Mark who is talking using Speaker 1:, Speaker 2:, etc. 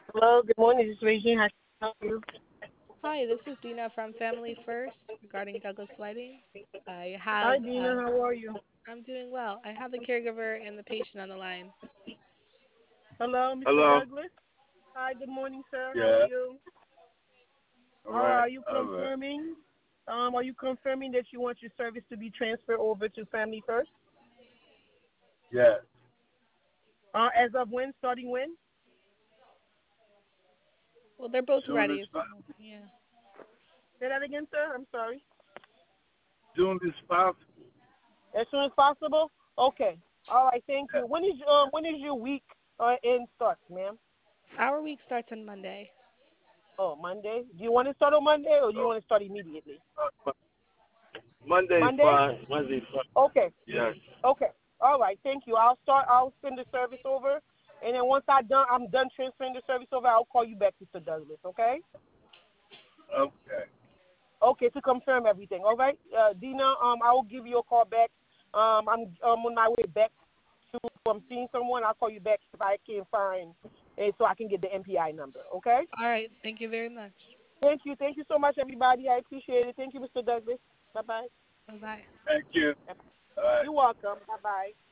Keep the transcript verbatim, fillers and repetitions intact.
Speaker 1: Hello, good morning. This is Regine. How can I help you?
Speaker 2: Hi, this is Dina from Family First regarding Douglas Lighting. I
Speaker 1: Hi,
Speaker 2: have,
Speaker 1: Dina.
Speaker 2: uh,
Speaker 1: How are you?
Speaker 2: I'm doing well. I have the caregiver and the patient on the line.
Speaker 1: Hello, mister
Speaker 3: Hello.
Speaker 1: Douglas. Hi, good morning, sir. How are
Speaker 3: Yeah.
Speaker 1: you?
Speaker 3: All
Speaker 1: All right,
Speaker 3: right.
Speaker 1: are you
Speaker 3: All right.
Speaker 1: confirming? Um, are you confirming that you want your service to be transferred over to Family First?
Speaker 3: Yeah.
Speaker 1: Uh, as of when? Starting when?
Speaker 2: Well, they're both
Speaker 3: Soon as
Speaker 2: ready, so
Speaker 3: po-
Speaker 2: yeah.
Speaker 1: Say that again, sir. I'm sorry.
Speaker 3: soon as possible.
Speaker 1: As soon as possible. Okay. All right. Thank you. When is um when is your week uh end start, ma'am?
Speaker 2: Our week starts on Monday.
Speaker 1: Oh, Monday. Do you want to start on Monday or do you want to start immediately?
Speaker 3: Uh, Monday
Speaker 1: Monday.
Speaker 3: fine. Monday fine.
Speaker 1: Okay.
Speaker 3: Yes.
Speaker 1: Okay. All right. Thank you. I'll start. I'll send the service over, and then once I done, I'm done transferring the service over. I'll call you back, mister Douglas. Okay.
Speaker 3: Okay.
Speaker 1: Okay. To confirm everything. All right. Uh, Dina. Um, I will give you a call back. Um, I'm um, on my way back to. I'm seeing someone. I'll call you back if I can find, and so I can get the M P I number. Okay.
Speaker 2: All right, thank you very much.
Speaker 1: Thank you. Thank you so much, everybody. I appreciate it. Thank you, mister Douglas. Bye bye.
Speaker 2: Bye bye.
Speaker 3: Thank you. All right.
Speaker 1: You're welcome. Bye bye.